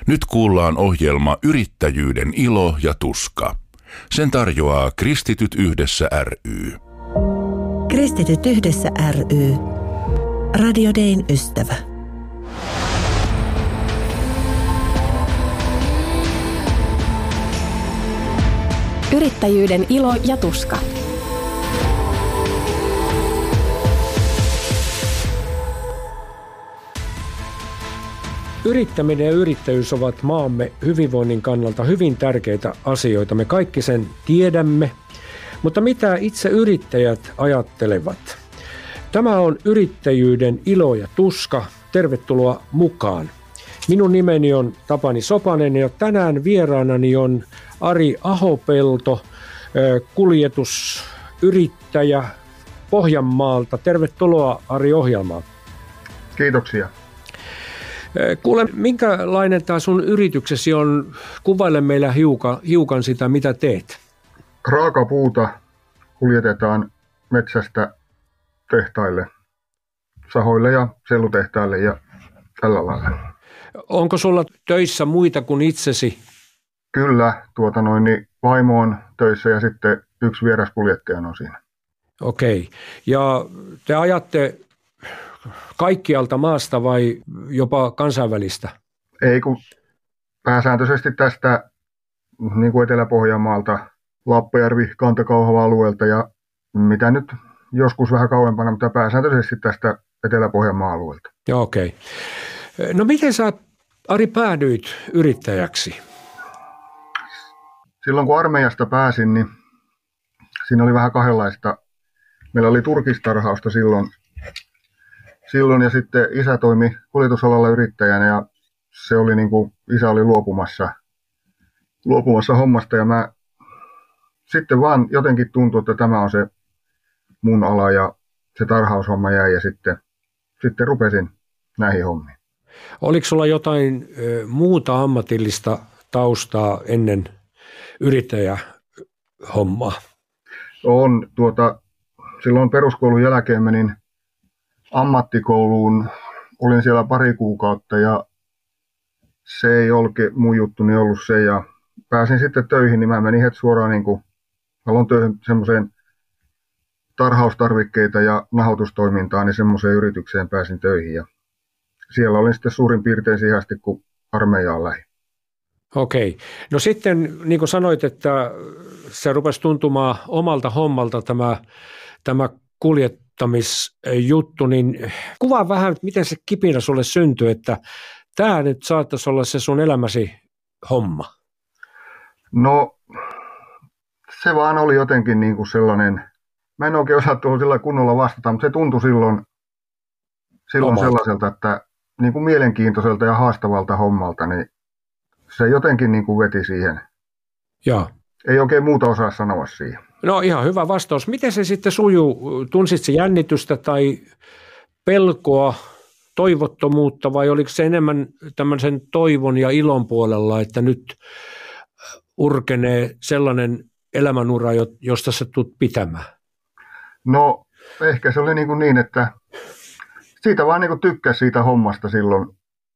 Nyt kuullaan ohjelma Yrittäjyyden ilo ja tuska. Sen tarjoaa Kristityt yhdessä ry. Kristityt yhdessä ry. Radio Dayn ystävä. Yrittäjyyden ilo ja tuska. Yrittäminen ja yrittäjyys ovat maamme hyvinvoinnin kannalta hyvin tärkeitä asioita. Me kaikki sen tiedämme, mutta mitä itse yrittäjät ajattelevat? Tämä on Yrittäjyyden ilo ja tuska. Tervetuloa mukaan. Minun nimeni on Tapani Sopanen ja tänään vieraanani on Ari Ahopelto, kuljetusyrittäjä Pohjanmaalta. Tervetuloa Ari ohjelmaan. Kiitoksia. Kuule, minkälainen tämä sun yrityksesi on? Kuvaile meillä hiukan sitä, mitä teet. Raakapuuta kuljetetaan metsästä tehtaille, sahoille ja sellutehtaille ja tällä lailla. Onko sulla töissä muita kuin itsesi? Kyllä, vaimo on töissä ja sitten yksi vieraskuljettaja on siinä. Okei, ja te ajatte kaikkialta maasta vai jopa kansainvälistä? Ei, kun pääsääntöisesti tästä niin kuin Etelä-Pohjanmaalta, Lappajärvi, Kantakauhava alueelta ja mitä nyt joskus vähän kauempana, mutta pääsääntöisesti tästä Etelä-Pohjanmaan alueelta. Okei. No miten sä, Ari, päädyit yrittäjäksi? Silloin kun armeijasta pääsin, niin siinä oli vähän kahdenlaista. Meillä oli turkistarhausta silloin ja sitten isä toimi kuljetusalalla yrittäjänä ja se oli niin kuin isä oli luopumassa hommasta ja mä sitten vaan jotenkin tuntui, että tämä on se mun ala ja se tarhaushomma jäi ja sitten rupesin näihin hommiin. Oliko sulla jotain muuta ammatillista taustaa ennen yrittäjähommaa? On. Silloin peruskoulun jälkeen menin ammattikouluun. Olin siellä pari kuukautta ja se ei mun juttuni ollut se. Ja pääsin sitten töihin, niin mä menin heti suoraan aloin töihin semmoiseen tarhaustarvikkeita ja nahoitustoimintaan, niin semmoiseen yritykseen pääsin töihin. Ja siellä olin sitten suurin piirtein siihen asti, kun armeijaan lähdin. Okei. No sitten, niin kuin sanoit, että se rupesi tuntumaan omalta hommalta tämä kuljettamisjuttu, niin kuvaa vähän, miten se kipinä sulle syntyi, että tämä nyt saattaisi olla se sun elämäsi homma. No, se vaan oli jotenkin niin kuin sellainen, mä en oikein osaa tuolla sillä kunnolla vastata, mutta se tuntui silloin sellaiselta, että niin kuin mielenkiintoiselta ja haastavalta hommalta, niin se jotenkin niin kuin veti siihen. Joo. Ei oikein muuta osaa sanoa siihen. No ihan hyvä vastaus. Miten se sitten sujuu? Tunsitko jännitystä tai pelkoa, toivottomuutta vai oliko se enemmän tämmöisen toivon ja ilon puolella, että nyt urkenee sellainen elämänura, josta sä tulet pitämään? No ehkä se oli niin että siitä vaan niin tykkäsi siitä hommasta silloin.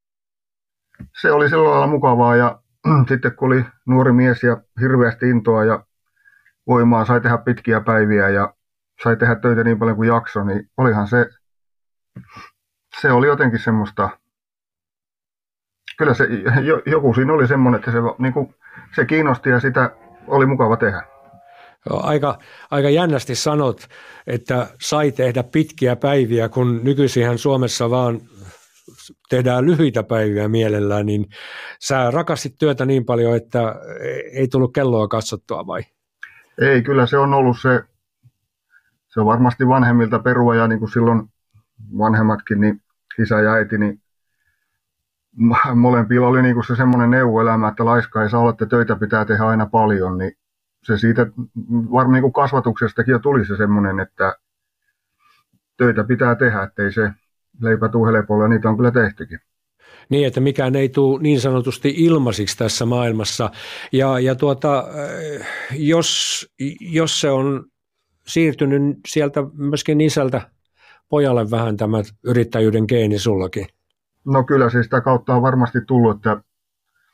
Se oli sillä lailla mukavaa ja sitten kun oli nuori mies ja hirveästi intoa ja voimaa, sai tehdä pitkiä päiviä ja sai tehdä töitä niin paljon kuin jakso, niin olihan se oli jotenkin semmoista, kyllä se joku siinä oli semmoinen, että se kiinnosti ja sitä oli mukava tehdä. Aika jännästi sanot, että sai tehdä pitkiä päiviä, kun nykyisinhän Suomessa vaan tehdään lyhyitä päiviä mielellään, niin sä rakastit työtä niin paljon, että ei tullut kelloa katsottua vai? Ei, kyllä se on ollut se on varmasti vanhemmilta perua ja niin kuin silloin vanhemmatkin, niin isä ja äiti, niin molempilla oli niin kuin se semmoinen neuvoelämä, että laiska ei saa olla, että töitä pitää tehdä aina paljon, niin se siitä varmaan niin kuin kasvatuksestakin jo tuli se semmoinen, että töitä pitää tehdä, ettei se leipä tule helpolla ja niitä on kyllä tehtykin. Niin, että mikään ei tule niin sanotusti ilmaisiksi tässä maailmassa. Ja jos se on siirtynyt sieltä myöskin isältä pojalle vähän tämä yrittäjyyden geeni sullakin. No kyllä se sitä kautta on varmasti tullut, että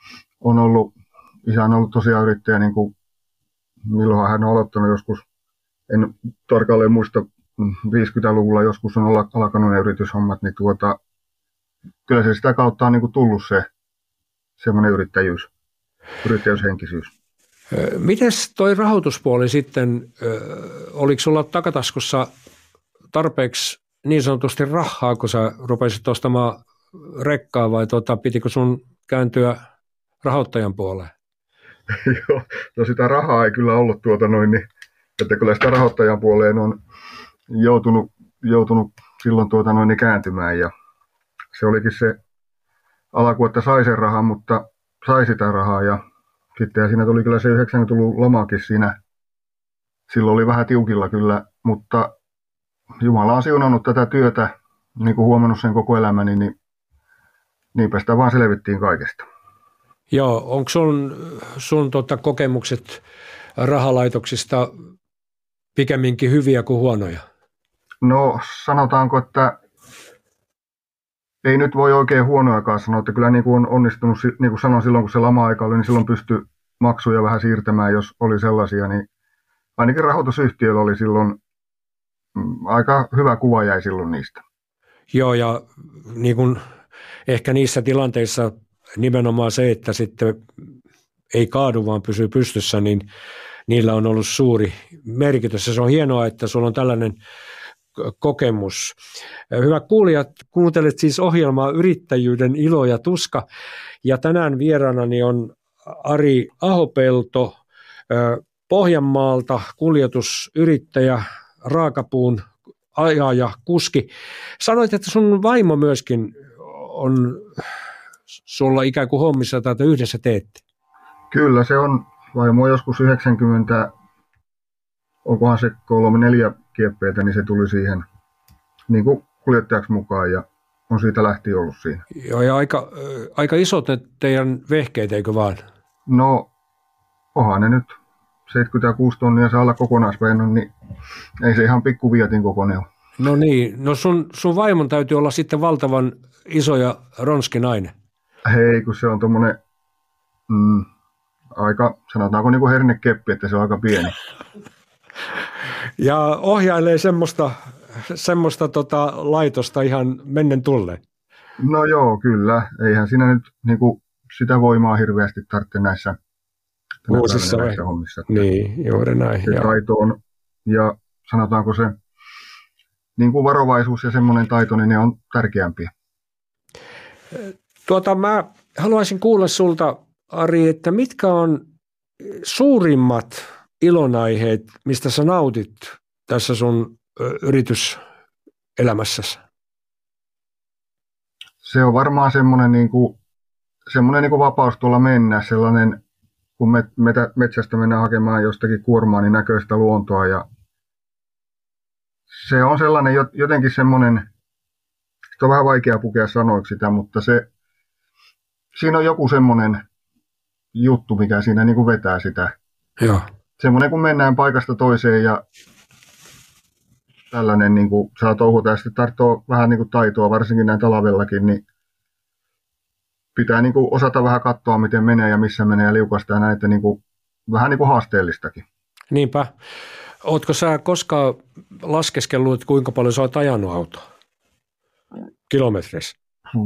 isä on ollut tosiaan yrittäjä, niin kuin milloin hän on aloittanut joskus, en tarkalleen muista, 50-luvulla joskus on alkanut ne yrityshommat, niin kyllä se sitä kautta on niin kuin tullut se semmoinen yrittäjyyshenkisyys. Mites toi rahoituspuoli sitten, oliko sulla takataskussa tarpeeksi niin sanotusti rahaa, kun sä rupesit ostamaan rekkaa vai pitikö sun kääntyä rahoittajan puoleen? Joo, no sitä rahaa ei kyllä ollut niin, että kyllä sitä rahoittajan puoleen on joutunut silloin niin kääntymään ja se olikin se alku, että sai sen rahan, mutta sai sitä rahaa ja sitten siinä tuli kyllä se 90-luvun lamakin siinä. Silloin oli vähän tiukilla kyllä, mutta Jumala on siunannut tätä työtä, niin kuin huomannut sen koko elämäni, niin niinpä sitä vaan selvittiin kaikesta. Joo, onko sun kokemukset rahalaitoksista pikemminkin hyviä kuin huonoja? No sanotaanko, että ei nyt voi oikein huonoakaan sanoa, että kyllä niin kuin on onnistunut, niin kuin sanoin silloin kun se lama-aika oli, niin silloin pystyi maksuja vähän siirtämään, jos oli sellaisia, niin ainakin rahoitusyhtiöllä oli silloin aika hyvä kuva jäi silloin niistä. Joo, ja niin kuin ehkä niissä tilanteissa nimenomaan se, että sitten ei kaadu, vaan pysyy pystyssä, niin niillä on ollut suuri merkitys. Ja se on hienoa, että sulla on tällainen kokemus. Hyvät kuulijat, kuuntelet siis ohjelmaa Yrittäjyyden ilo ja tuska. Ja tänään vieraanani on Ari Ahopelto Pohjanmaalta, kuljetusyrittäjä, raakapuun ajaja, kuski. Sanoit, että sun vaimo myöskin on sulla ikään kuin hommissa tai yhdessä teette. Kyllä se on. Vaimo joskus 90, onkohan se 3-4 kieppeitä, niin se tuli siihen niin kuin kuljettajaksi mukaan ja on siitä lähtien ollut siinä. Joo, ja aika isot ne teidän vehkeet, eikö vaan? No, onhan ne nyt 76 tonnia saa olla kokonaispaino, niin ei se ihan pikku Viatin kokoinen ole. No niin, no sun vaimon täytyy olla sitten valtavan iso ja ronski nainen. Hei, kun se on tommonen aika, sanotaanko niin kuin hernekeppi, että se on aika pieni. Ja ohjailee semmoista laitosta ihan mennen tulleen. No joo, kyllä. Eihän siinä nyt niin kuin sitä voimaa hirveästi tarvitse näissä hommissa. Niin, juuri näin. Se taito on, ja sanotaanko se niin kuin varovaisuus ja semmoinen taito, niin ne on tärkeämpiä. Mä haluaisin kuulla sulta, Ari, että mitkä on suurimmat ilonaiheet, mistä sä nautit tässä sun yrityselämässäsi? Se on varmaan semmoinen niin kuin vapaus tuolla mennä, sellainen, kun metsästä mennään hakemaan jostakin kuormaa, niin näköistä luontoa. Ja se on sellainen jotenkin semmoinen, se on vähän vaikea pukea sanoiksi sitä, mutta siinä on joku semmoinen juttu, mikä siinä niin kuin vetää sitä. Joo. Semmoinen, kun mennään paikasta toiseen ja tällainen niin kuin saa touhuta ja sitten tarvitsee vähän niin kuin taitoa, varsinkin näin talvellakin, niin pitää niin kuin osata vähän katsoa, miten menee ja missä menee ja liukasta ja näitä niin kuin, vähän niin kuin haasteellistakin. Niinpä. Ootko sä koskaan laskeskellut, kuinka paljon sä oot ajanut autoa kilometreissä?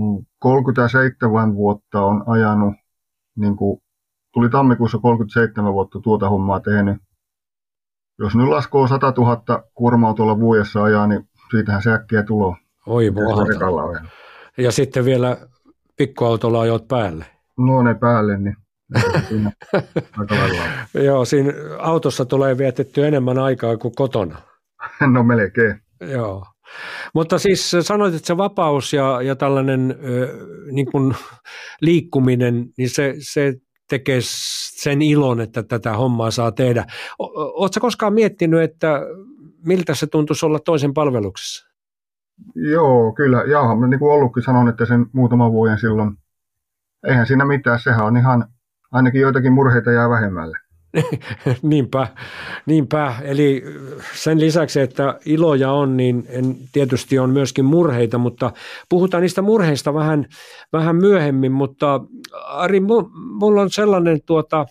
37 vuotta on ajanut, niin kuin, tuli tammikuussa 37 vuotta tuota hommaa tehnyt. Jos nyt laskoo 100 000 kuorma-autolla vuodessa ajaa, niin siitähän se äkkiä tulee. Oi ja sitten vielä pikkuautolla ajot päälle. No ne päälle, niin aika lailla. Joo, siinä autossa tulee vietetty enemmän aikaa kuin kotona. No melkein. Joo. Mutta siis sanoit, että se vapaus ja tällainen niin kuin liikkuminen, niin se tekee sen ilon, että tätä hommaa saa tehdä. Oletko koskaan miettinyt, että miltä se tuntuisi olla toisen palveluksessa? Joo, kyllä. Jaaha, niin kuin ollutkin sanon, että sen muutaman vuoden silloin, eihän siinä mitään, sehän on ihan, ainakin joitakin murheita jää vähemmälle. Niinpä. Eli sen lisäksi, että iloja on, niin tietysti on myöskin murheita, mutta puhutaan niistä murheista vähän myöhemmin. Mutta Ari, mulla on sellainen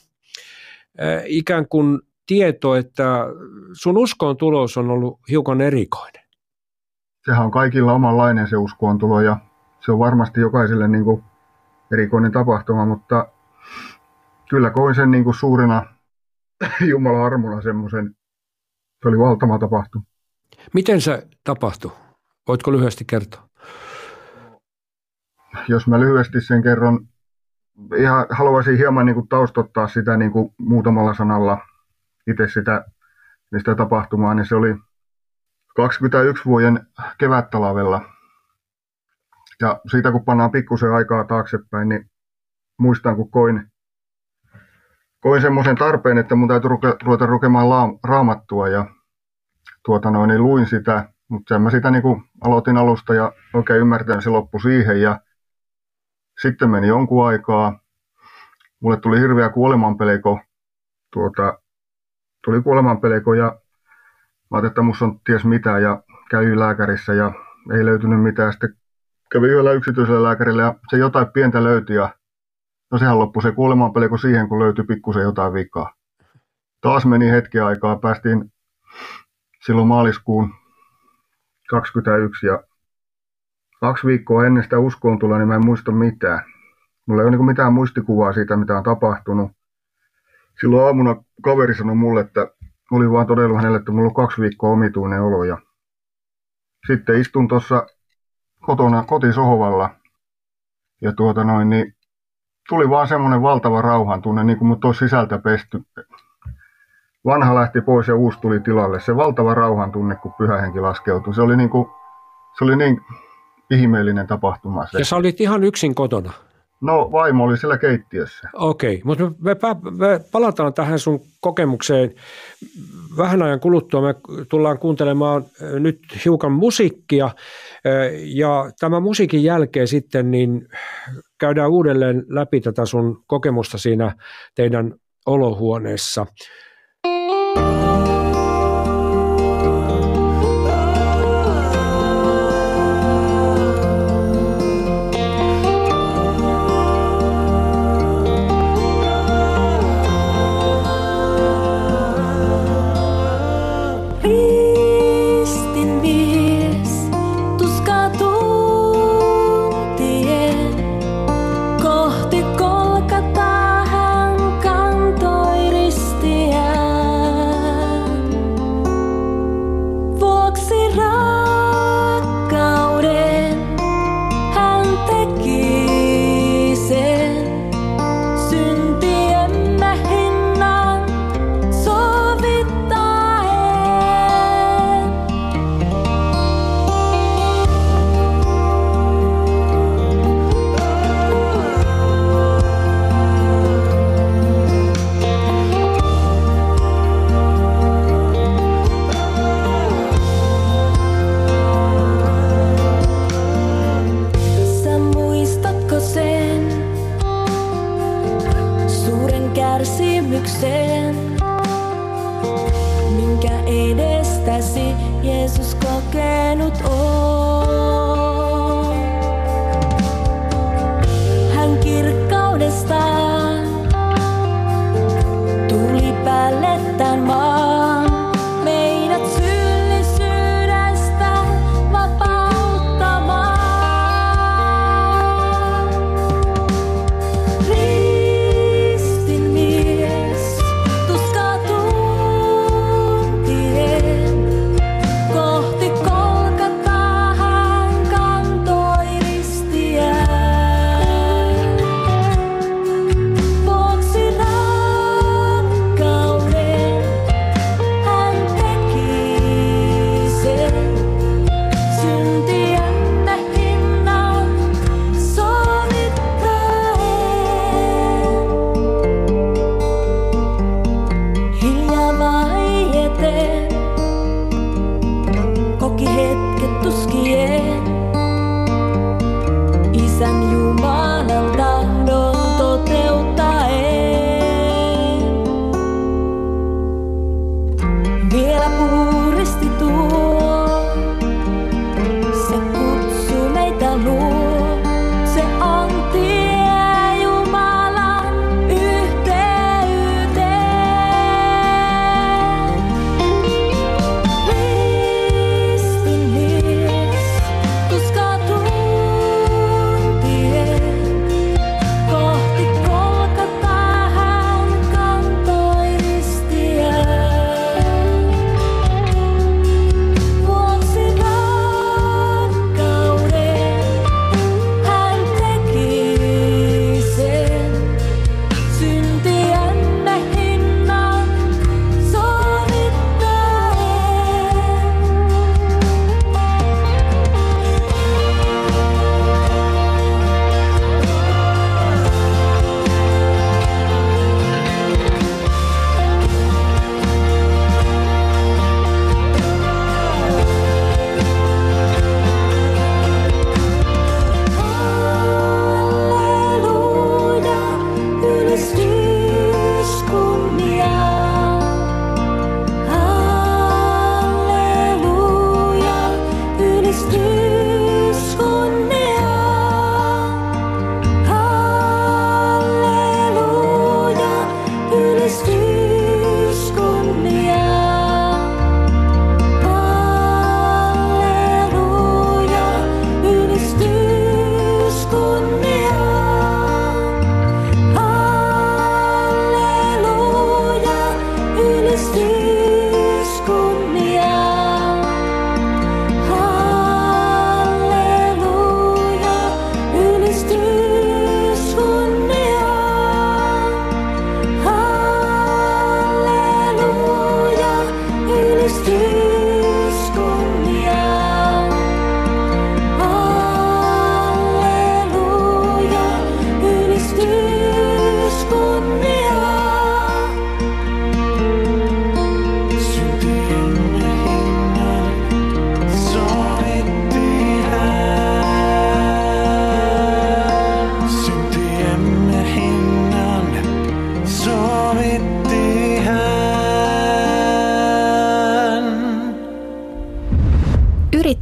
ikään kuin tieto, että sun uskoon tulos on ollut hiukan erikoinen. Sehän on kaikilla omanlainen se uskoon tulo ja se on varmasti jokaiselle niin kuin erikoinen tapahtuma, mutta kyllä koin sen niin kuin suurena Jumalan armona semmoisen. Se oli valtava tapahtuma. Miten se tapahtui? Voitko lyhyesti kertoa? Jos mä lyhyesti sen kerron, ihan haluaisin hieman niin kuin taustottaa sitä niin kuin muutamalla sanalla itse sitä tapahtumaa, niin se oli 21 vuoden kevättalvella. Ja siitä kun pannaan pikkusen aikaa taaksepäin, niin muistan kun koin semmoisen tarpeen, että mun täytyy ruveta lukemaan raamattua ja niin luin sitä, mutta sen mä sitä niin kuin aloitin alusta ja oikein ymmärtäen se loppui siihen ja sitten meni jonkun aikaa. Mulle tuli hirveä kuolemanpelko, ja mä ajattelin, että musta on ties mitä ja kävin lääkärissä ja ei löytynyt mitään. Sitten kävin yhdellä yksityisellä lääkärillä ja se jotain pientä löyti ja no sehän loppui se kuolemanpelko siihen, kun löytyi pikkusen jotain vikaa. Taas meni hetken aikaa, päästiin silloin maaliskuun 21 ja 2 viikkoa ennen sitä uskoon tulla, niin mä en muista mitään. Mulla ei ole mitään muistikuvaa siitä, mitä on tapahtunut. Silloin aamuna kaveri sanoi mulle, että oli vaan todella hänelle, että mulla on 2 viikkoa omituinen olo. Ja sitten istun tuossa kotona kotisohvalla ja niin tuli vaan semmoinen valtava rauhan tunne, niin kuin mut olisi sisältä pesty. Vanha lähti pois ja uusi tuli tilalle. Se valtava rauhan tunne, kun Pyhä Henki laskeutui. Se oli niin ihmeellinen tapahtuma. Se. Ja sä olit ihan yksin kotona? No vaimo oli siellä keittiössä. Okei, mutta me palataan tähän sun kokemukseen vähän ajan kuluttua. Me tullaan kuuntelemaan nyt hiukan musiikkia ja tämän musiikin jälkeen sitten niin käydään uudelleen läpi tätä sun kokemusta siinä teidän olohuoneessa.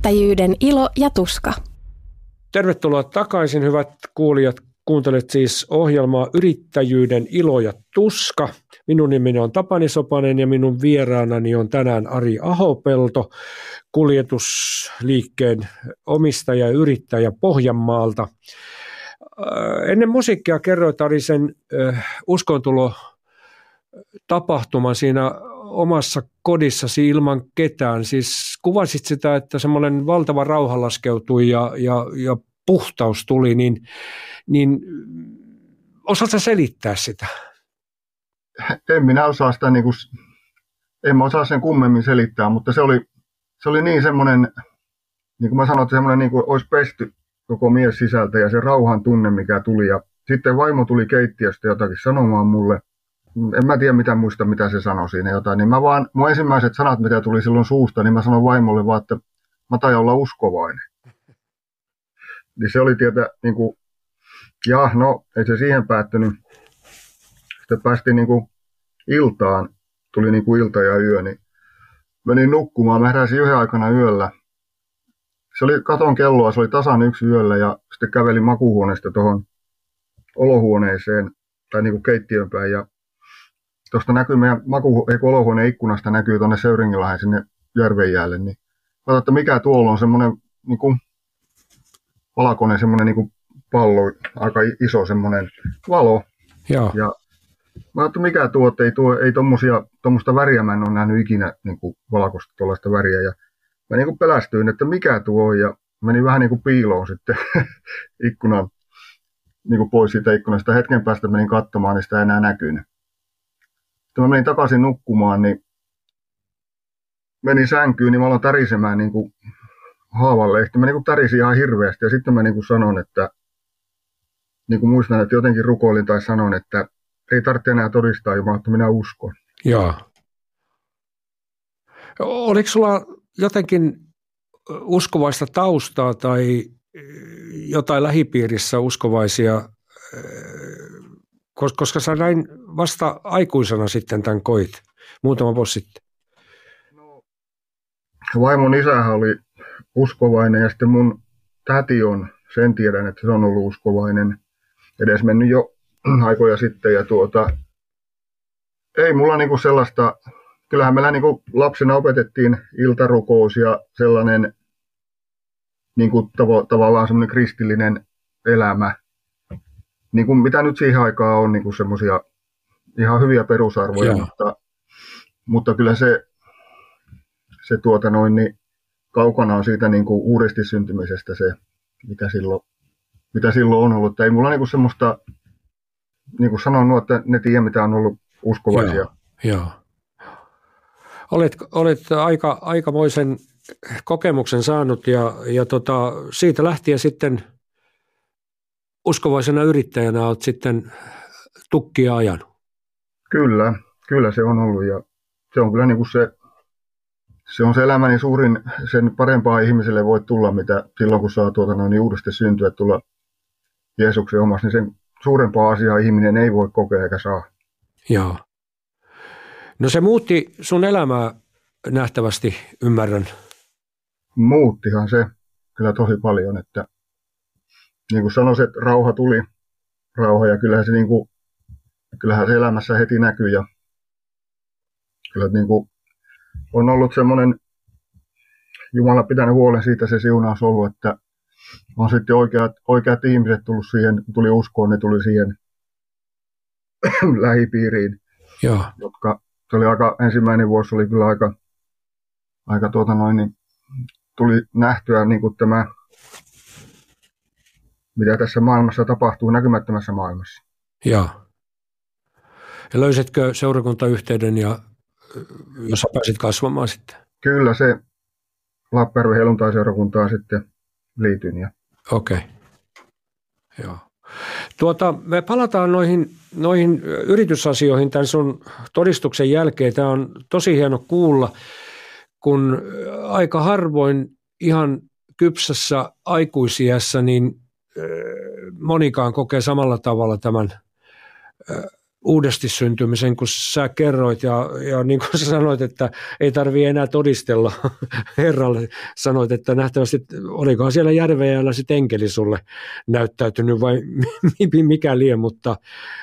Yrittäjyyden ilo ja tuska. Tervetuloa takaisin, hyvät kuulijat. Kuuntelet siis ohjelmaa Yrittäjyyden ilo ja tuska. Minun nimeni on Tapani Sopanen ja minun vieraanani on tänään Ari Ahopelto, kuljetusliikkeen omistaja ja yrittäjä Pohjanmaalta. Ennen musiikkia kerroit, Ari, sen uskontulotapahtuman siinä omassa kodissasi ilman ketään. Siis kuvasit sitä, että semmoinen valtava rauha laskeutui ja puhtaus tuli, niin osaatko selittää sitä? En minä osaa sitä, en mä osaa sen kummemmin selittää, mutta se oli niin semmoinen, niin kuin mä sanoin, että semmoinen niin kuin olisi pesty koko mies sisältä ja se rauhan tunne, mikä tuli. Ja sitten vaimo tuli keittiöstä jotakin sanomaan mulle. En mä tiedä mitä se sanoi siinä jotain, niin mun ensimmäiset sanat, mitä tuli silloin suusta, niin mä sanoin vaimolle vaan, että mä taidan olla uskovainen. Niin se oli niin kuin, ei se siihen päättynyt. Sitten päästiin niin kuin iltaan, tuli niin kuin ilta ja yö, niin menin nukkumaan. Mä heräsin 1 aikana yöllä. Se oli, katon kelloa, se oli tasan 1 yöllä ja sitten kävelin makuuhuoneesta tuohon olohuoneeseen tai niin kuin keittiön päin. Ja tuosta näkyy meidän olohuoneen ikkunasta näkyy tuonne Söyringinlahden sinne järvenjäälle. Niin katsoin, että mikä tuolla on semmoinen niin kuin valkoinen semmoinen niin kuin pallo, aika iso semmoinen valo. Joo. Ja mä ajattelin, mikä tuo, että ei tuommoista väriä mä en ole nähnyt ikinä niin kuin valkoista tuollaista väriä. Ja mä niin kuin pelästyin, että mikä tuo on, ja menin vähän niin kuin piiloon sitten ikkunan, niin kuin pois siitä ikkunasta. Hetken päästä menin katsomaan, niin sitä ei enää näkynyt. Sitten mä menin takaisin nukkumaan, niin menin sänkyyn, niin mä aloin tärisemään niin kuin haavalle. Sitten mä niin kuin tärisin ihan hirveästi, ja sitten mä niin kuin sanon, että niin kuin muistan, että jotenkin rukoilin tai sanon, että ei tarvitse enää todistaa Jumalaa, että minä uskon. Joo. Oliko sulla jotenkin uskovaista taustaa tai jotain lähipiirissä uskovaisia, koska sä näin vasta aikuisena sitten tämän koit muutama vuosi sitten? No, vaimon isähän oli uskovainen ja sitten mun täti on, sen tiedän, että se on ollut uskovainen, edes mennyt jo aikoja sitten ja ei mulla niinku sellaista, kyllähän meillä niinku lapsena opetettiin iltarukous ja sellainen niinku tavallaan semmoinen kristillinen elämä, niinku mitä nyt siihen aikaan on niinku semmoisia ihan hyviä perusarvoja, mutta kyllä se niin kaukana on siitä niinku uudesti syntymisestä se, mitä silloin on ollut. Että ei mulla niinku semmoista, niin kuin sanonut, että ne tiedä, mitä on ollut uskovaisia. Joo. Olet aikamoisen kokemuksen saanut ja siitä lähtien sitten uskovaisena yrittäjänä olet sitten tukkia ajanut. Kyllä se on ollut ja se on kyllä niin kuin se on se elämäni suurin, sen parempaa ihmiselle voi tulla, mitä silloin kun saa niin uudesti syntyä, tulla Jeesuksen omassa, niin sen suurempaa asiaa ihminen ei voi kokea eikä saa. Joo. No se muutti sun elämää nähtävästi, ymmärrän. Muuttihan se kyllä tosi paljon, että niin kuin sanoisin, että rauha ja kyllähän se elämässä heti näkyy ja kyllä niin kuin on ollut semmoinen, Jumala pitänyt huolen siitä se siunaus ollut, että on sitten oikeat ihmiset tullut siihen, tuli uskoon, ne tuli siihen lähipiiriin, Joo. Jotka, se oli ensimmäinen vuosi oli kyllä aika niin tuli nähtyä niin kuin tämä, mitä tässä maailmassa tapahtuu, näkymättömässä maailmassa. Joo. Ja löysitkö seurakuntayhteyden, jossa pääsit kasvamaan sitten? Kyllä se Lappajärven helluntaiseurakuntaan sitten liityin. Okei. Joo. Me palataan noihin yritysasioihin tämän sun todistuksen jälkeen. Tämä on tosi hieno kuulla, kun aika harvoin ihan kypsässä aikuisiässä niin monikaan kokee samalla tavalla tämän uudesti syntymisen, kun sä kerroit ja niin kuin sä sanoit, että ei tarvitse enää todistella Herralle. Sanoit, että nähtävästi olikohan siellä Järveenjäällä sitten enkeli sulle näyttäytynyt vai mikä lie, mutta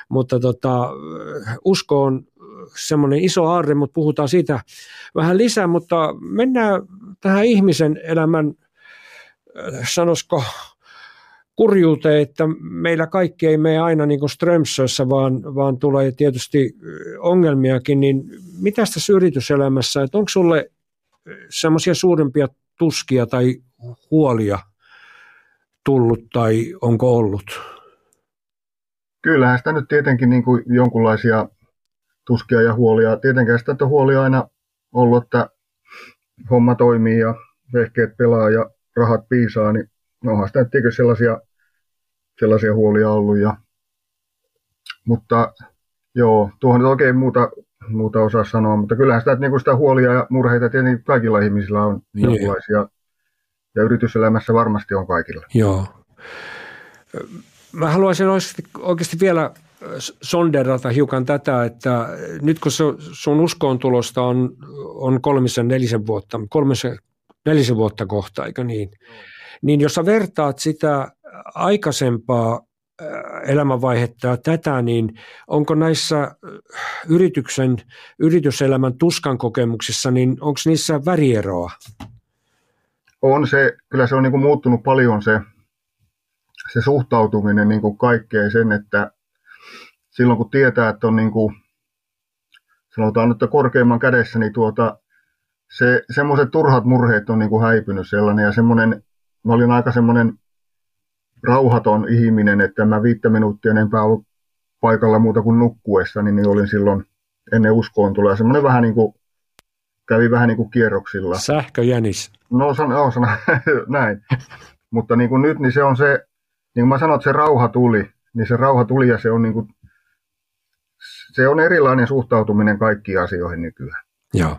usko on semmoinen iso aarre, mutta puhutaan siitä vähän lisää, mutta mennään tähän ihmisen elämän, sanoisiko, kurjuuteen, että meillä kaikki ei mene aina niin kuin Strömsössä, vaan tulee tietysti ongelmiakin, niin mitä tässä yrityselämässä, että onko sulle semmoisia suurempia tuskia tai huolia tullut tai onko ollut? Kyllähän sitä nyt tietenkin niin kuin jonkunlaisia tuskia ja huolia. Tietenkään sitä on huolia aina ollut, että homma toimii ja vehkeet pelaa ja rahat piisaa, niin onhan sitä tietenkin sellaisia huolia ollut. Mutta joo, tuohon nyt oikein muuta osaa sanoa, mutta kyllähän sitä, niin sitä huolia ja murheita tietenkin kaikilla ihmisillä on jonkinlaisia, ja yrityselämässä varmasti on kaikilla. Joo. Mä haluaisin oikeasti vielä sonderata hiukan tätä, että nyt kun sun uskoon tulosta on 3-4 vuotta kohta, eikö niin? Niin jos sä vertaat sitä aikaisempaa elämänvaihetta ja tätä, niin onko näissä yrityselämän tuskan kokemuksissa, niin onko niissä värieroa? On se, kyllä se on niin kuin muuttunut paljon se suhtautuminen niin kuin kaikkeen sen, että silloin kun tietää, että on niin kuin, sanotaan nyt korkeimman kädessä, niin semmoiset turhat murheet on niin kuin häipynyt sellainen ja semmoinen, mä olin aika semmoinen rauhaton ihminen, että mä 5 minuuttia enempää ollut paikalla muuta kuin nukkuessa, niin olin silloin ennen uskoon tuloa. Semmoinen vähän niin kuin, kävi vähän niin kuin kierroksilla. Sähköjänis. No näin. Mutta niin kuin nyt, niin se on se, niin kuin mä sanoin, että se rauha tuli, niin se rauha tuli ja se on niin kuin, se on erilainen suhtautuminen kaikkiin asioihin nykyään. Joo.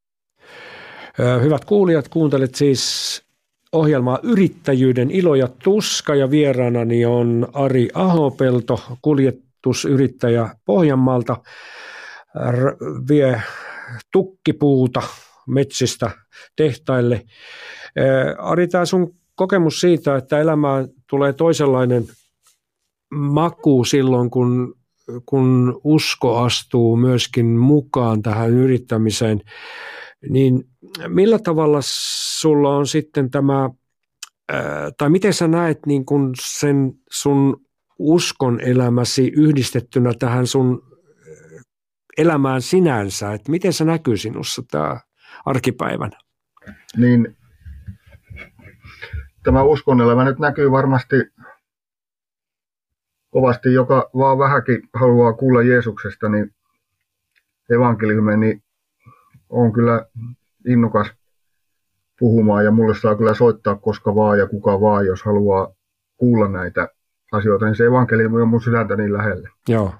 Hyvät kuulijat, kuuntelet siis ohjelmaa Yrittäjyyden ilo ja tuska ja vieraanani on Ari Ahopelto, kuljetusyrittäjä Pohjanmaalta, vie tukkipuuta metsistä tehtaille. Ari, tämä sun kokemus siitä, että elämään tulee toisenlainen maku silloin, kun usko astuu myöskin mukaan tähän yrittämiseen, niin millä tavalla sulla on sitten tämä, tai miten sä näet niin kun sen sun uskon elämäsi yhdistettynä tähän sun elämään sinänsä, että miten se näkyy sinussa tämä arkipäivänä? Niin, tämä uskon elämä nyt näkyy varmasti kovasti, joka vaan vähänkin haluaa kuulla Jeesuksesta, niin evankeliumia, niin on kyllä innokas puhumaan ja mulle saa kyllä soittaa koska vaan ja kuka vaan, jos haluaa kuulla näitä asioita, niin se evankeliumi on mun sydäntä niin lähelle. Joo.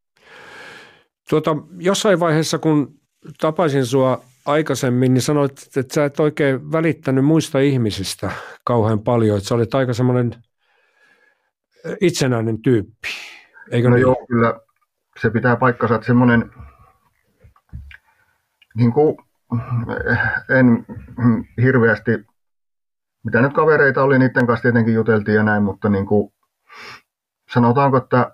Jossain vaiheessa, kun tapasin sua aikaisemmin, niin sanoit, että sä et oikein välittänyt muista ihmisistä kauhean paljon, että sä olet aika semmoinen itsenäinen tyyppi, eikö no niin? Joo, kyllä se pitää paikkansa, että semmoinen, niin kuin, en hirveästi, mitä nyt kavereita oli, niiden kanssa tietenkin juteltiin ja näin, mutta niin kuin, sanotaanko, että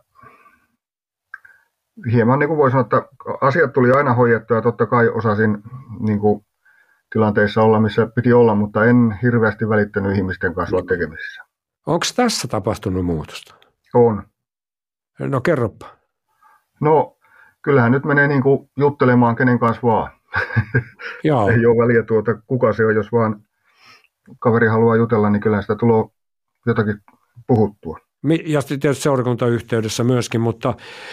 hieman niin kuin voi sanoa, että asiat tuli aina hoidettua ja totta kai osasin niin kuin, tilanteissa olla, missä piti olla, mutta en hirveästi välittänyt ihmisten kanssa olla tekemisissä. Onko tässä tapahtunut muutosta? On. No kerropa. No kyllähän nyt menee niin kuin juttelemaan kenen kanssa vaan. Joo. Ei ole väliä kuka se on, jos vaan kaveri haluaa jutella, niin kyllä sitä tulee jotakin puhuttua. Ja tietysti seurakuntayhteydessä myöskin, mutta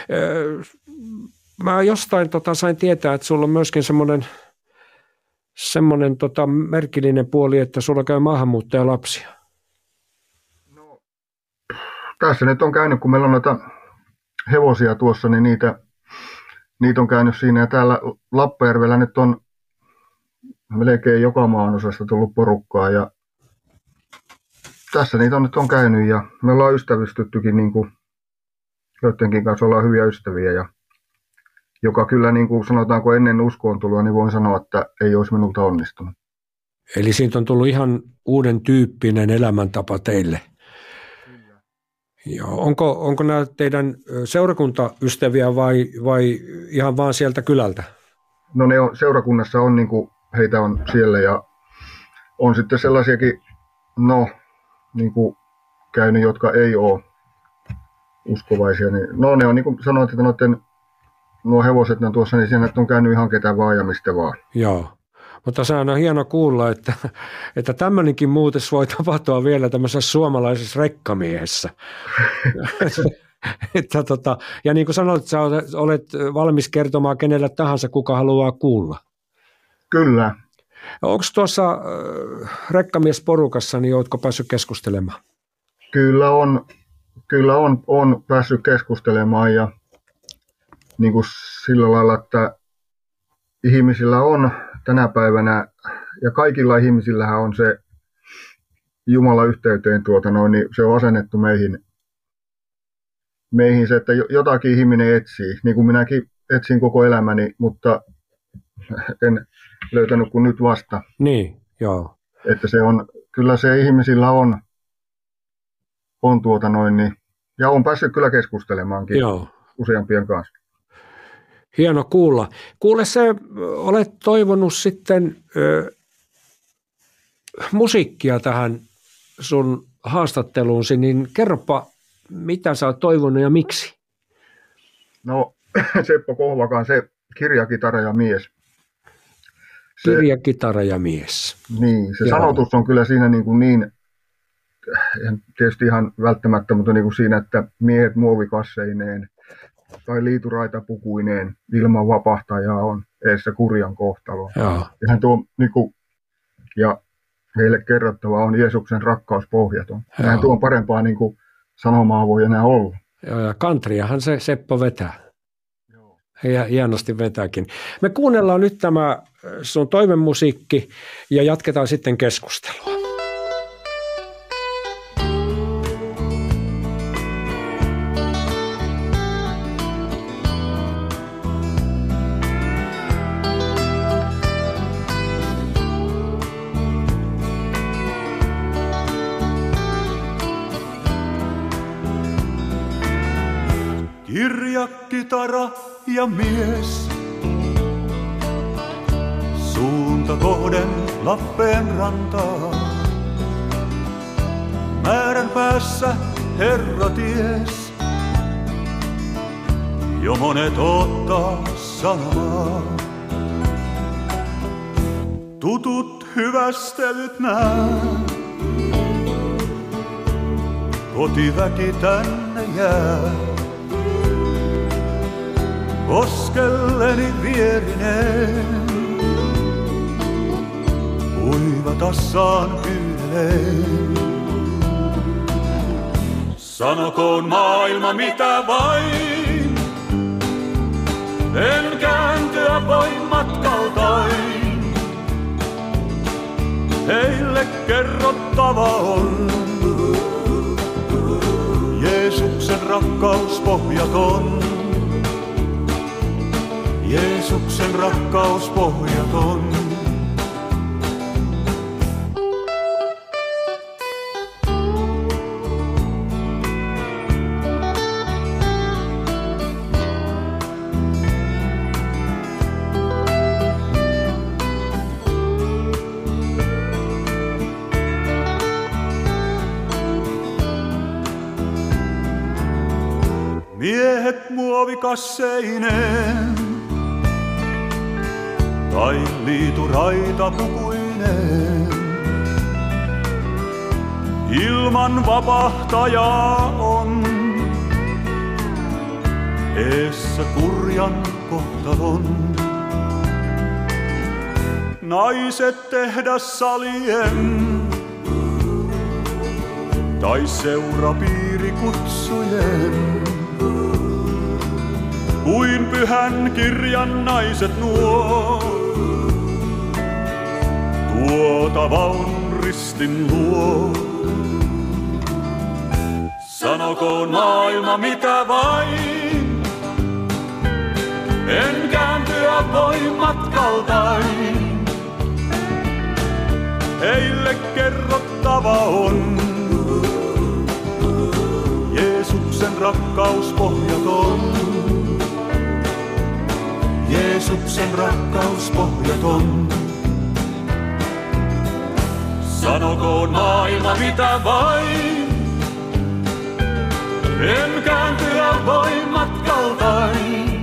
mä jostain sain tietää, että sulla on myöskin semmoinen merkillinen puoli, että sulla käy maahanmuuttajalapsia. No, tässä nyt on käynyt, kun meillä on noita hevosia tuossa, niin niitä on käynyt siinä. Ja täällä Lappajärvellä nyt on melkein joka maanosasta tullut porukkaa. Ja tässä niitä nyt on käynyt ja me ollaan ystävystyttykin, niin kuin joidenkin kanssa ollaan hyviä ystäviä. Ja joka kyllä niin kuin sanotaanko ennen uskoon tuloa, niin voin sanoa, että ei olisi minulta onnistunut. Eli siitä on tullut ihan uuden tyyppinen elämäntapa teille. Joo. Onko nämä teidän seurakuntaystäviä vai ihan vaan sieltä kylältä? No ne on, seurakunnassa on, niin kuin, heitä on siellä ja on sitten sellaisiakin, niin kuin käynyt, jotka ei ole uskovaisia. Niin, ne on niin kuin sanoit, että nuo hevoset ne on tuossa, niin siinä on käynyt ihan ketä vaan ja mistä vaan. Joo. Mutta se on hieno kuulla, että tämmöinenkin muutos voi tapahtua vielä tämmöisessä suomalaisessa rekkamiehessä. Ja niin kuin sanoit, sä olet valmis kertomaan kenelle tahansa, kuka haluaa kuulla. Kyllä. Onko tuossa rekkamiesporukassa, niin oletko päässyt keskustelemaan? Kyllä on päässyt keskustelemaan ja niin kuin sillä lailla, että ihmisillä on tänä päivänä, ja kaikilla ihmisillähän on se Jumalan yhteyteen, niin se on asennettu meihin se, että jotakin ihminen etsii, niin kuin minäkin etsin koko elämäni, mutta en löytänyt kuin nyt vasta. Niin, joo. Että se on, kyllä se ihmisillä on ja on päässyt kyllä keskustelemaankin useampien kanssa. Hieno kuulla. Kuule, sä olet toivonut sitten musiikkia tähän sun haastatteluunsi, niin kerropa, mitä sä oot toivonut ja miksi? No, Seppo Kohvakan, se kirjakitara ja mies. Kirjakitara ja mies. Niin, se sanotus on kyllä siinä niin tietysti ihan välttämättä, mutta niin kuin siinä, että miehet muovikasseineen tai liituraitapukuineen ilman vapahtajaa on eessä kurjan kohtalo. Ja tuo ja heille kerrottava on Jeesuksen rakkaus pohjaton. Eihän tuon parempaa sanomaa voi enää olla. Joo, ja kantriahan se Seppo vetää. Joo. Ja hienosti vetääkin. Me kuunnellaan nyt tämä sun toivemusiikki ja jatketaan sitten keskustelua. Kirjakitara ja mies, suunta kohden Lappeenrantaa. Määrän päässä Herra ties, jo monet ottaa sanaa. Tutut hyvästelyt nää, kotiväki tänne jää. Koskelleni vierinen, uivatassaan pyydeleen. Sanokoon maailma mitä vain, en kääntyä voi matkaltain. Heille kerrottava on, Jeesuksen rakkaus pohjaton. Jeesuksen rakkaus pohjaton. Miehet muovikasseineen tai liituraitapukuineen, ilman vapahtajaa on eessä kurjan kohtalon. Naiset tehdassalien tai seurapiirikutsujen, kuin pyhän kirjan naiset nuo, tuotavan ristin luo. Sanokoon maailma mitä vain, en matkaltain. Heille kerrottava on Jeesuksen rakkaus pohjaton. Jeesuksen rakkaus pohjaton. Sanokoon maailma mitä vain, en kääntyä voi matkaltain.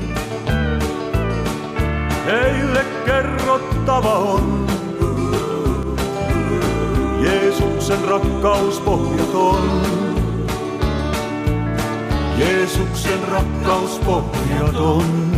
Heille kerrottava on Jeesuksen rakkaus pohjaton. Jeesuksen rakkaus pohjaton.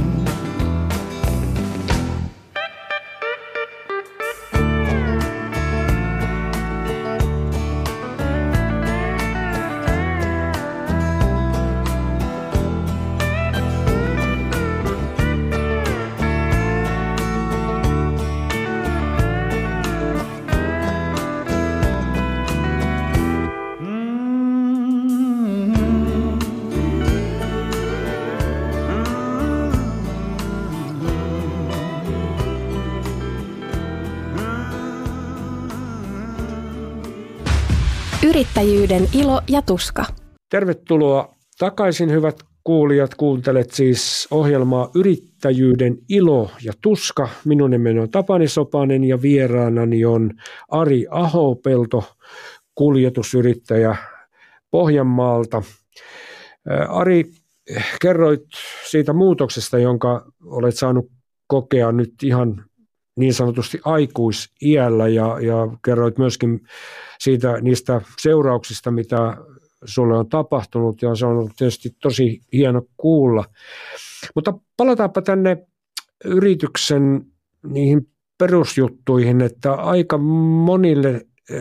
Yrittäjyyden ilo ja tuska. Tervetuloa takaisin, hyvät kuulijat. Kuuntelet siis ohjelmaa Yrittäjyyden ilo ja tuska. Minun nimeni on Tapani Sopanen ja vieraanani on Ari Ahopelto, kuljetusyrittäjä Pohjanmaalta. Ari, kerroit siitä muutoksesta, jonka olet saanut kokea nyt ihan niin sanotusti aikuisiällä ja kerroit myöskin niistä seurauksista, mitä sulle on tapahtunut, ja se on ollut tietysti tosi hieno kuulla. Mutta palataanpa tänne yrityksen niihin perusjuttuihin, että aika monille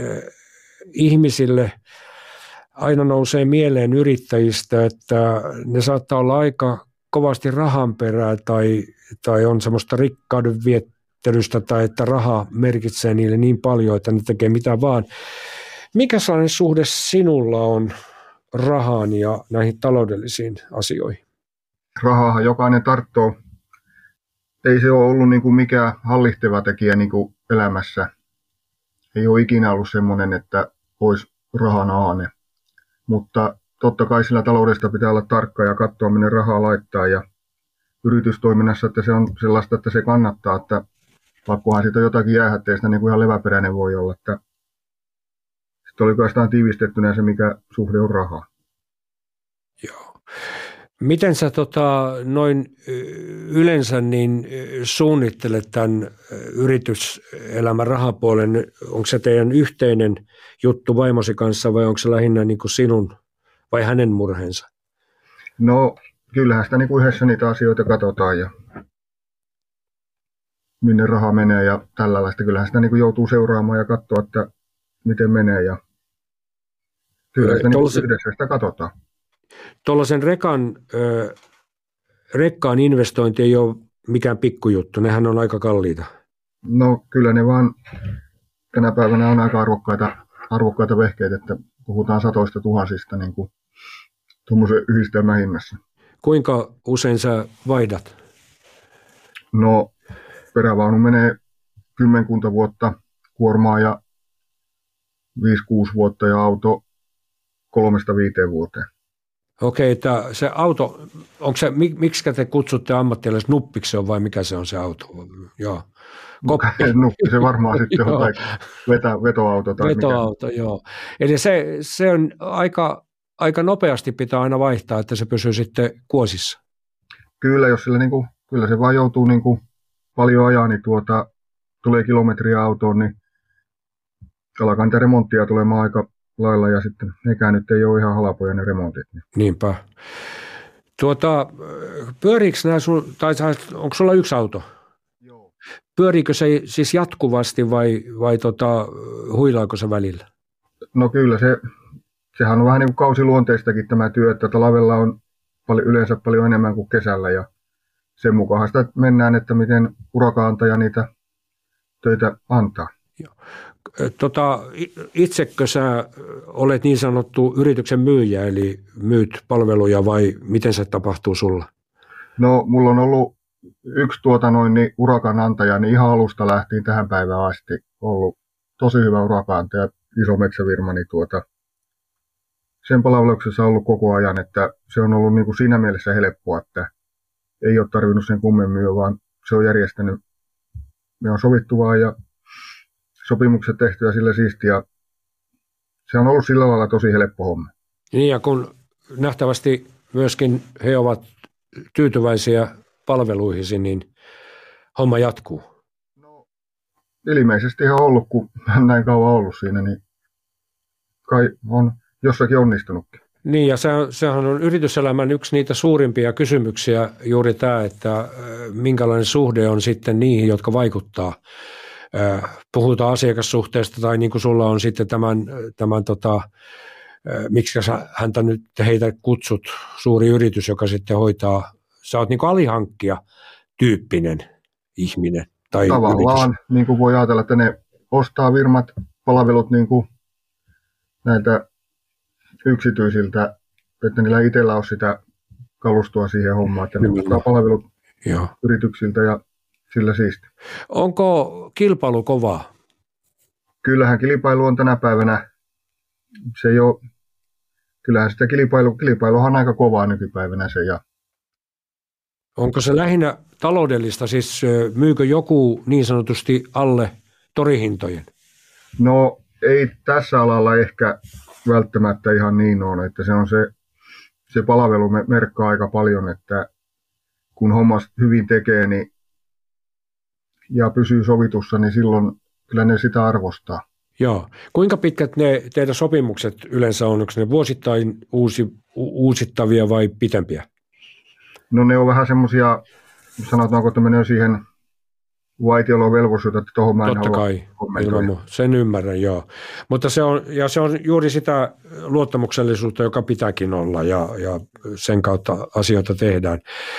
ihmisille aina nousee mieleen yrittäjistä, että ne saattaa olla aika kovasti rahan perää tai on semmoista rikkauden viettelystä tai että raha merkitsee niille niin paljon, että ne tekee mitä vaan. Mikä sellainen suhde sinulla on rahaan ja näihin taloudellisiin asioihin? Rahaahan jokainen tarttoo. Ei se ole ollut niin kuin mikään hallitseva tekijä niin kuin elämässä. Ei ole ikinä ollut semmoinen, että olisi rahan aane. Mutta totta kai sillä taloudesta pitää olla tarkka ja katsoa, minne rahaa laittaa. Ja yritystoiminnassa, että se on sellaista, että se kannattaa, että pakkohan siitä jotakin jäähätteistä niin kuin ihan leväperäinen voi olla. Että sitten oli oikeastaan tiivistettynä se, mikä suhde on rahaa. Joo. Miten sä noin yleensä niin suunnittelet tämän yrityselämän rahapuolen? Onko se teidän yhteinen juttu vaimosi kanssa vai onko se lähinnä niin kuin sinun vai hänen murheensa? No kyllähän sitä niin kuin yhdessä niitä asioita katsotaan ja minne raha menee ja tällaista. Kyllähän sitä niin kuin joutuu seuraamaan ja katsoa, että miten menee ja kyllä sitä niin yhdessä sitä katsotaan. Tuollaisen rekkaan investointi ei ole mikään pikkujuttu, nehän on aika kalliita. No kyllä ne vaan tänä päivänä on aika arvokkaita vehkeitä, että puhutaan satoista tuhansista niin kuin tuommoisen yhdistelmän hinnassa. Kuinka usein sä vaihdat? No perävaunu menee 10 vuotta kuormaa ja 5-6 vuotta ja auto 3-5 vuoteen. Okei, se auto, onko se, miksi te kutsutte ammattilaiset nuppiksi on vai mikä se on se auto? Joo. Nuppi se varmaan sitten on tai vetoauto. Tai vetoauto, mikä. Joo. Eli se on aika nopeasti pitää aina vaihtaa, että se pysyy sitten kuosissa. Kyllä, jos sillä kyllä se vaan joutuu paljon ajaa, niin tulee kilometriä autoon, niin alkaa niitä remonttia tulemaan aika lailla ja sitten nekään nyt ei ole ihan halpoja ne remontit. Niinpä. Pyöriikö nämä onko sulla yksi auto? Joo. Pyöriikö se siis jatkuvasti vai huilaako se välillä? No kyllä sehän on vähän niin kuin kausiluonteistakin tämä työ, että talvella on yleensä paljon enemmän kuin kesällä ja sen mukaan sitä mennään, että miten urakaantaja niitä töitä antaa. Joo. Itsekö sä olet niin sanottu yrityksen myyjä, eli myyt palveluja vai miten se tapahtuu sulla? No mulla on ollut yksi niin urakanantaja, niin ihan alusta lähtien tähän päivään asti ollut tosi hyvä urakantaja, iso metsävirma, niin sen palveluksessa on ollut koko ajan, että se on ollut niin kuin siinä mielessä helppoa, että ei ole tarvinnut sen kummemmin, vaan se on järjestänyt, me on sovittu vaan ja sopimukset tehty ja sillä siistiä. Se on ollut sillä lailla tosi helppo homma. Niin ja kun nähtävästi myöskin he ovat tyytyväisiä palveluihisi, niin homma jatkuu. No, ilmeisesti on ollut, kun näin kauan ollut siinä, niin kai on jossakin onnistunutkin. Niin ja sehän on yrityselämän yksi niitä suurimpia kysymyksiä juuri tämä, että minkälainen suhde on sitten niihin, jotka vaikuttaa. Puhutaan asiakassuhteesta tai niin kuin sulla on sitten miksi häntä nyt heitä kutsut, suuri yritys, joka sitten hoitaa, sä oot niin kuin alihankkija tyyppinen ihminen tai tavallaan, yritys. Niin kuin voi ajatella, että ne ostaa firmat palvelut niin kuin näiltä yksityisiltä, että niillä itsellä on sitä kalustoa siihen hommaan, että ne ostaa palvelut yrityksiltä ja sillä siisti. Onko kilpailu kovaa? Kyllähän kilpailu on tänä päivänä, kyllähän sitä kilpailuhan on aika kovaa nykypäivänä se. Ja onko se lähinnä taloudellista, siis myykö joku niin sanotusti alle torihintojen? No ei tässä alalla ehkä välttämättä ihan niin on, että se on se palvelu merkkaa aika paljon, että kun hommas hyvin tekee niin, ja pysyy sovitussa, niin silloin kyllä ne sitä arvostaa. Joo. Kuinka pitkät ne teidän sopimukset yleensä on? Onko ne vuosittain uusittavia vai pitempiä? No ne on vähän semmoisia, sanotaanko, että menee siihen vaitiolovelvollisuutta, että tuohon mä en totta kai, sen ymmärrän, joo. Mutta se on juuri sitä luottamuksellisuutta, joka pitääkin olla ja sen kautta asioita tehdään.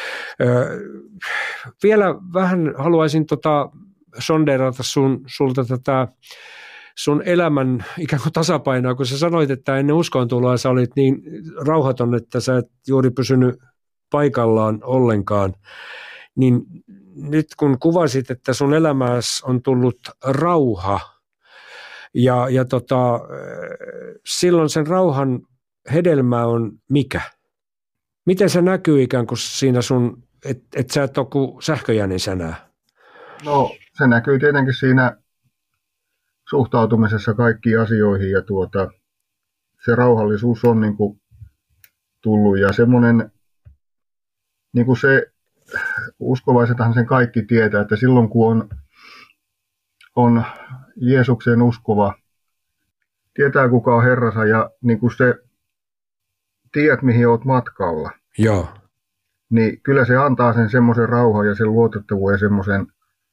Vielä vähän haluaisin sondeerata sulta tätä sun elämän ikään kuin tasapainoa, kun sä sanoit, että ennen uskoontuloa sä olit niin rauhaton, että sä et juuri pysynyt paikallaan ollenkaan, niin nyt kun kuvasit, että sun elämässä on tullut rauha ja silloin sen rauhan hedelmä on mikä? Miten se näkyy ikään kuin siinä sun, että sä et ole kuin sähköjänis enää? No se näkyy tietenkin siinä suhtautumisessa kaikkiin asioihin ja se rauhallisuus on niin kuin tullut ja semmoinen niin kuin se uskovaisethan sen kaikki tietää, että silloin kun on Jeesukseen uskova, tietää kuka on Herransa ja niin kuin se tiedät mihin olet matkalla. Joo. Niin kyllä se antaa sen semmoisen rauhan ja sen luotettavuuden ja semmoisen,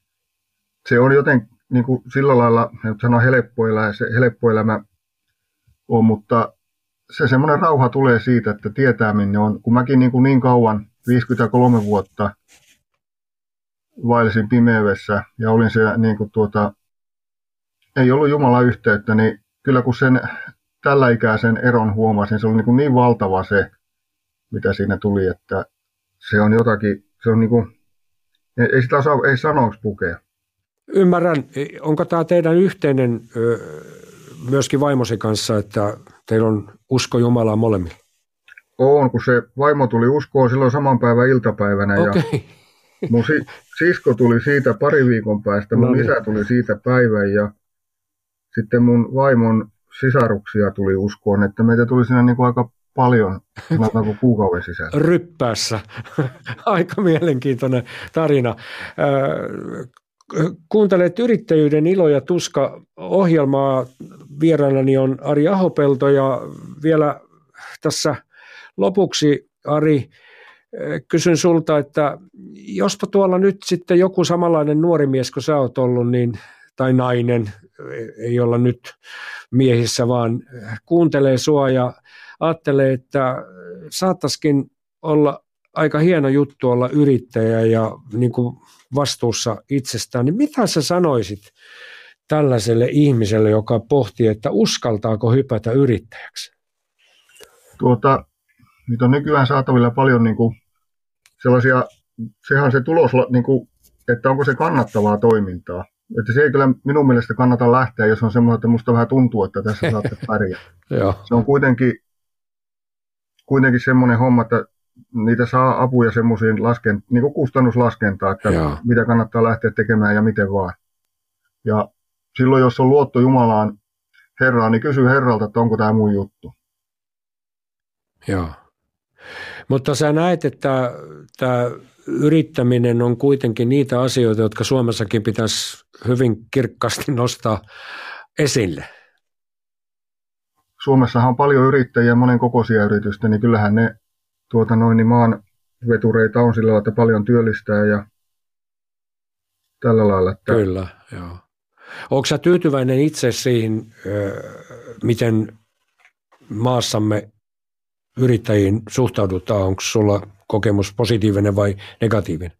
se on joten niin kuin sillä lailla, että sanoo helppo elämä on, mutta se semmoinen rauha tulee siitä, että tietää minne on, kun mäkin niin kauan, 53 vuotta vaelsin pimeydessä ja olin siellä niin kuin ei ollut Jumalan yhteyttä, niin kyllä kun sen tällä ikäisen eron huomasin, se oli niin valtava se, mitä siinä tuli, että se on jotakin, se on niin kuin, ei sitä osaa, ei sanoiksi pukea. Ymmärrän. Onko tämä teidän yhteinen myöskin vaimosi kanssa, että teillä on usko Jumalaan molemmilla? On, kun se vaimo tuli uskoon silloin saman päivän iltapäivänä ja mun sisko tuli siitä pari viikon päästä, mun isä tuli siitä päivän ja sitten mun vaimon sisaruksia tuli uskoon, että meitä tuli siinä niin kuin aika paljon, sanotaanko kuukauden sisällä. Ryppäässä. Aika mielenkiintoinen tarina. Kuuntelet Yrittäjyyden ilo ja tuska -ohjelmaa. Vieraanani on Ari Ahopelto ja vielä tässä lopuksi, Ari, kysyn sulta, että jospa tuolla nyt sitten joku samanlainen nuori mies kuin sä oot ollut, niin, tai nainen, ei olla nyt miehissä, vaan kuuntelee sua ja ajattelee, että saattaisikin olla aika hieno juttu olla yrittäjä ja niin kuin vastuussa itsestään, niin mitä sä sanoisit tällaiselle ihmiselle, joka pohtii, että uskaltaako hypätä yrittäjäksi? Nyt on nykyään saatavilla paljon niin kuin sellaisia sehän se tulos, niin kuin, että onko se kannattavaa toimintaa. Että se ei kyllä minun mielestä kannata lähteä, jos on semmoinen, että musta vähän tuntuu, että tässä saatte pärjää. Se on kuitenkin semmoinen homma, että niitä saa apuja semmoisiin niin kuin kustannuslaskentaa, että mitä kannattaa lähteä tekemään ja miten vaan. Ja silloin, jos on luotto Jumalaan, Herraan, niin kysy Herralta, että onko tämä mun juttu. Joo. Mutta sä näet, että tämä yrittäminen on kuitenkin niitä asioita, jotka Suomessakin pitäisi hyvin kirkkaasti nostaa esille. Suomessahan on paljon yrittäjiä, monen kokoisia yritystä, niin kyllähän ne niin maan vetureita on sillä lailla, että paljon työllistää ja tällä lailla. Että... Kyllä, joo. Onko sä tyytyväinen itse siihen, miten maassamme yrittäjiin suhtaudutaan? Onko sulla kokemus positiivinen vai negatiivinen?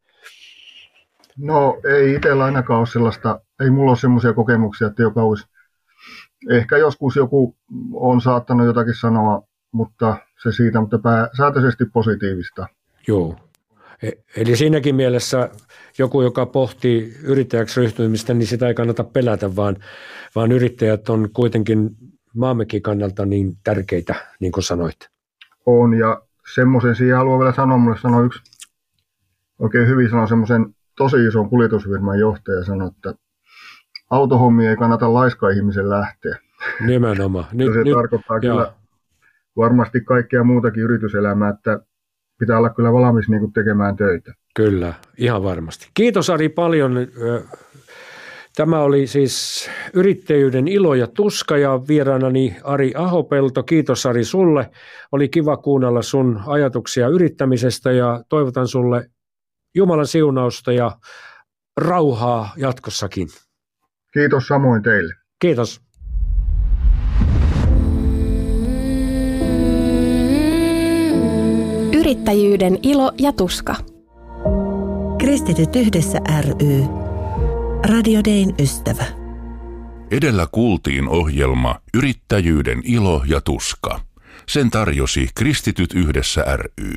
No ei itsellä ainakaan ole sellaista, ei mulla ole semmoisia kokemuksia, että joka olisi, ehkä joskus joku on saattanut jotakin sanoa, mutta se siitä, mutta pääsääntöisesti positiivista. Joo. Eli siinäkin mielessä joku, joka pohtii yrittäjäksi ryhtymistä, niin sitä ei kannata pelätä, vaan yrittäjät on kuitenkin maammekin kannalta niin tärkeitä, niin kuin sanoit. On, ja semmoisen siihen haluan vielä sanoa, mulle sanoi yksi oikein hyvin sanoi semmoisen tosi ison kuljetusfirman johtaja, sanoi, että autohommia ei kannata laiska ihmisen lähteä. Nimenomaan. Se tarkoittaa kyllä varmasti kaikkea muutakin yrityselämää, että pitää olla kyllä valmis niin kuin tekemään töitä. Kyllä, ihan varmasti. Kiitos Ari paljon. Tämä oli siis Yrittäjyyden ilo ja tuska ja vieraanani Ari Ahopelto. Kiitos Ari sulle. Oli kiva kuunnella sun ajatuksia yrittämisestä ja toivotan sulle Jumalan siunausta ja rauhaa jatkossakin. Kiitos samoin teille. Kiitos. Yrittäjyyden ilo ja tuska. Kristityt yhdessä ry. Radio Dayn ystävä. Edellä kuultiin ohjelma Yrittäjyyden ilo ja tuska. Sen tarjosi Kristityt yhdessä ry.